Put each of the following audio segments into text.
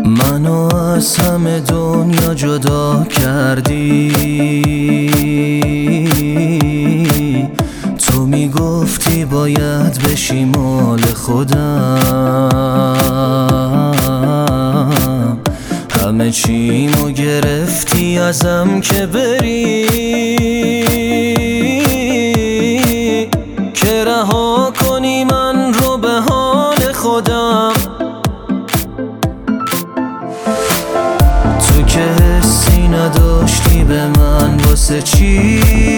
منو از همه دنیا جدا کردی. تو میگفتی باید بشی مال خودم، همه چیمو گرفتی ازم که بری، که رها کنی من رو به حال خودم. تو که حسی نداشتی به من، واسه چی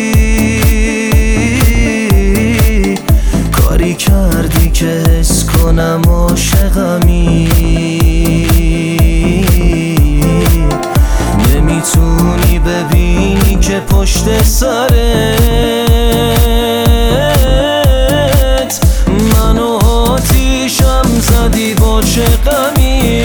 کاری کردی که حس کنم عاشقمی؟ نمیتونی ببینی که پشت سرت منو آتیشم زدی، با چه غمی؟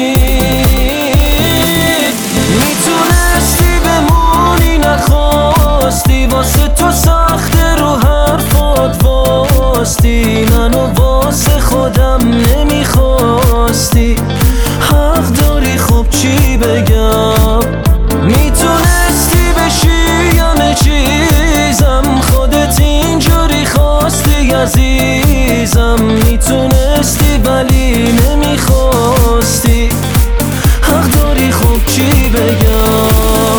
میتونستی بمونی نخواستی، واسه تو سخته رو حرفات واستی، منو واسه خودم نمیخواستی. حق داری خب چی بگم؟ میتونستی بشی همه چیزم، خودت اینجوری خواستی عزیزم. میتونستی ولی نمیخواستی. حق داری خب چی بگم؟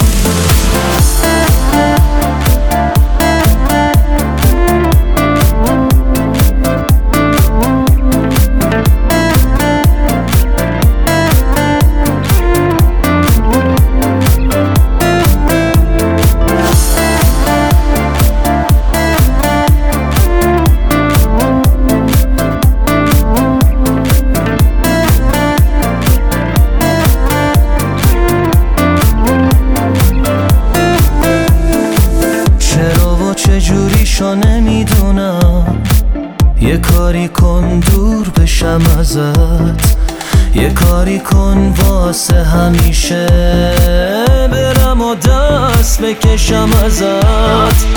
چجوریشو نمیدونم، یه کاری کن دور بشم ازت، یه کاری کن واسه همیشه برم و دست بکشم ازت.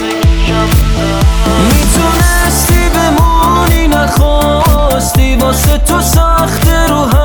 میتونستی بمونی نخواستی، واسه تو سخته رو